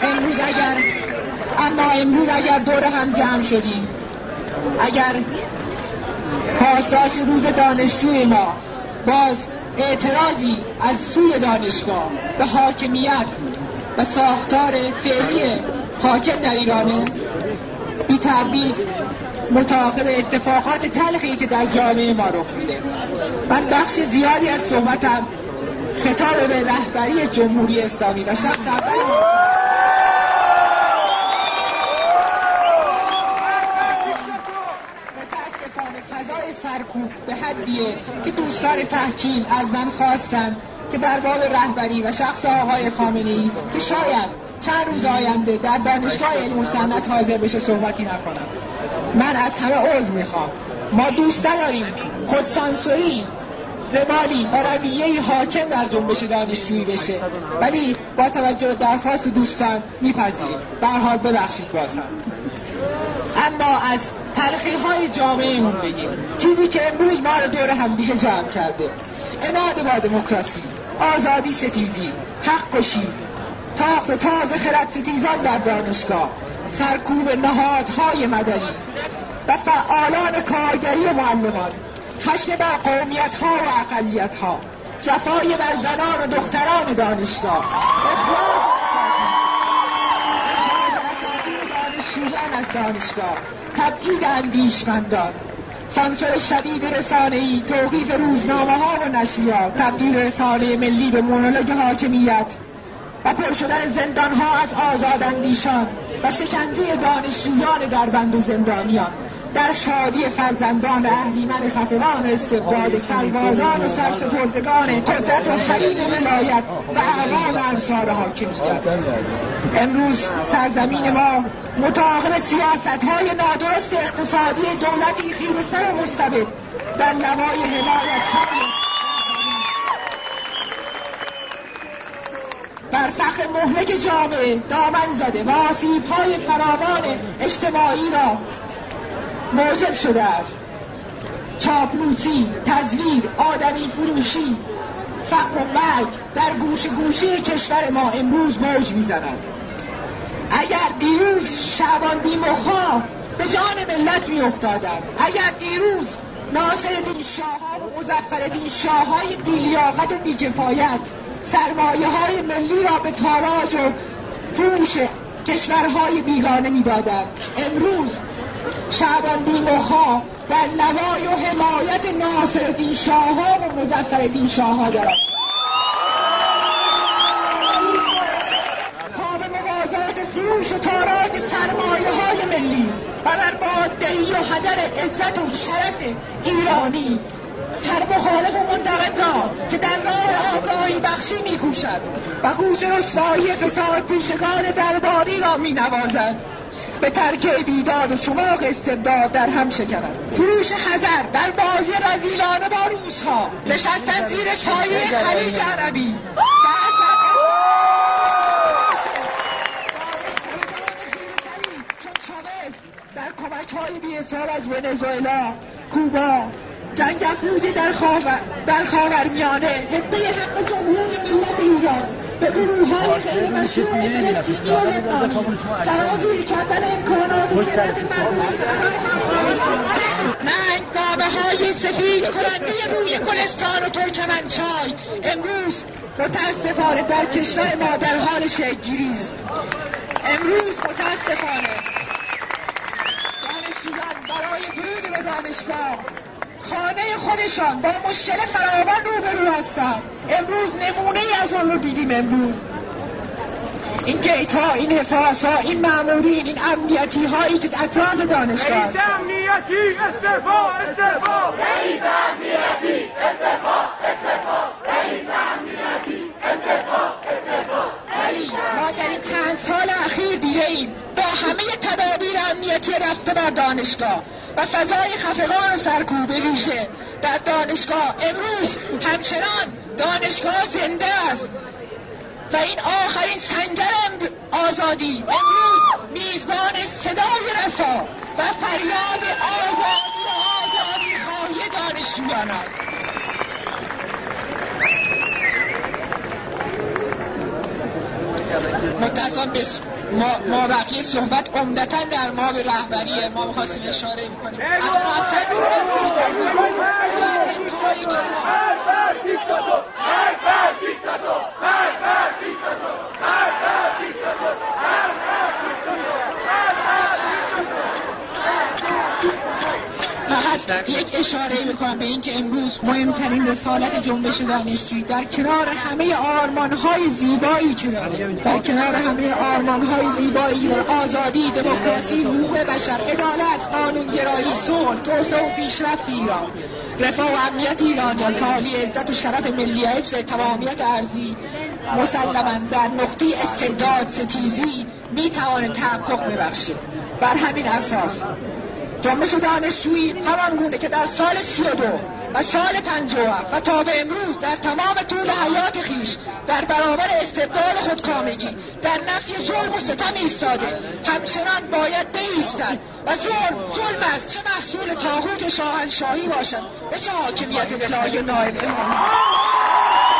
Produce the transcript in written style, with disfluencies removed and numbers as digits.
امروز اگر دور هم جمع شدیم، اگر پاسداشت روز دانشجوی ما باز اعتراضی از سوی دانشگاه به حاکمیت و ساختار فعلی حاکم در ایرانه، بی تردید متعاقب اتفاقات تلخی که در جامعه ما رخ میده، من بخش زیادی از صحبتم خطاب به رهبری جمهوری اسلامی و شخص اول فضای سرکوب به حدیه که دوستان تحکیم از من خواستن که در باب رهبری و شخص آقای خامنه‌ای که شاید چند روز آینده در دانشگاه علم و صنعت حاضر بشه صحبتی نکنم. من از همه عذر میخوام. ما دوست نداریم خودسانسوری، رمالی و رویه حاکم در جنبش دانشجویی بشه، ولی با توجه به درخواست دوستان میپذیریم. به هر حال ببخشید باز هم. اما از تلخی‌های جامعهمون بگیم، چیزی که امروز ما رو دور همدیگه جمع کرده: عناد با دموکراسی، آزادی ستیزی، حق کشی، تاخت تازه خرد ستیزان در دانشگاه، سرکوب نهادهای مدنی و فعالان کارگری و معلمان، حشر بر قومیت‌ها و اقلیت‌ها، جفای بر زنان و دختران دانشگاه، اخراج دانشجویان از دانشگاه، تبعید اندیشمندان، سانسور شدید رسانه‌ای، توقیف روزنامه‌ها و نشریات، تبدیل رسانه ملی به مونولوگ حاکمیت و پر شدن زندان‌ها از آزاداندیشان و شکنجه دانشجویان در بند و زندانیان، در شادی فرزندان اهریمن خفقان استبداد، سربازان و سرسپردگان قدرت و حریم ولایت و اعوان انصار حاکمیت. امروز سرزمین ما متعاقب سیاست‌های نادرست اقتصادی دولتی خیره‌سر و مستبد در لوای حمایت‌های بر فخر مهلک جامعه دامن زده و آسیب‌های فراوان اجتماعی را موجب شده است. چاپلوسی، تزویر، آدمی فروشی، فقر و مرگ در گوشه گوشه کشور ما امروز موج می‌زند. اگر دیروز شعبان بی‌مخا به جان ملت می‌افتادند، اگر دیروز ناصرالدین شاه‌ها و مظفرالدین شاه‌های بی‌لیاقت و بی‌کفایت سرمایه‌های ملی را به تاراج و فروش کشورهای بیگانه می‌دادند، امروز شعبان بی‌مخا در لوای و حمایت ناصرالدین شاه‌ها و مظفرالدین شاه‌ها دارد. تا به موازات فروش و تاراج سرمایه‌های ملی و در باددهی و هدر عزت و شرف ایرانی هر مخالف و منتقد را که در راه آگاهی بخشی می‌کوشد و کوس رسوایی فساد پیشگان درباری را می‌نوازد، به ترک بیداد و شماغ استبداد در هم شکند. فروش خزر در بازی رذیلانه با روس‌ها، نشستن زیر سایه خلیج عربی در کمک‌های بی‌حساب از ونزوئلا، کوبا، جنگ افروزی در خاورمیانه، حزب حق جمهوری ملت ایران به گروه‌های غیر مشروع فلسطینی و لبنانی سرازیر کردن امکانات ثروت مردمی منگنامه‌های سفید کننده روی گلستان و ترکمنچای امروز متاسفانه در کشور ما در حال شکل‌گیری است. امروز متاسفانه دانشجویان برای ورود به دانشگاه خانه خودشان با مشکل فراوان روبرو هستند. امروز نمونه‌ای از آن رو دیدیم. امروز این گیت‌ها، این حفاظها، این مامورین، این امنیتی هایی که اطراف دانشگاه هست. رئیس امنیتی استعفا، استعفا. رئیس امنیتی استعفا، استعفا. رئیس امنیتی استعفا، استعفا. ولی ما در این چند سال اخیر دیدیم با همه تدابیر امنیتی رفته بر دانشگاه و فضای خفقان و سرکوب ویژه در دانشگاه، امروز همچنان دانشگاه زنده است و این آخرین سنگر آزادی امروز میزبان صدای رسا و فریاد آزادی و آزادی خواهی دانشجویان است. متصل به ما بقیه صحبت عمدتاً در ما به رهبری ما می‌خواستیم اشاره می‌کنیم. فقط یک اشاره میکنم به این که امروز مهمترین رسالت جنبش دانشجویی در کنار همه آرمان‌های زیبایی که داره، در کنار همه آرمان‌های زیبایی در آزادی، دموکراسی، حقوق بشر، عدالت، قانونگرایی، صلح، توسعه و پیشرفت ایران، رفاه و امنیت ایرانیان، تعالی عزت و شرف ملی، حفظ تمامیت ارضی، مسلماً در نقطه استبداد ستیزی میتواند تحقق ببخشید. بر همین اساس جنبش دانشجویی همان گونه که در سال 32 و سال 57 و تا به امروز در تمام طول حیات خیش در برابر استبداد خودکامگی، در نفی ظلم و ستم ایستاده، همچنان باید بایستد و ظلم است، چه محصول طاغوت شاهنشاهی باشد و چه حاکمیت الهی و نایب امامی.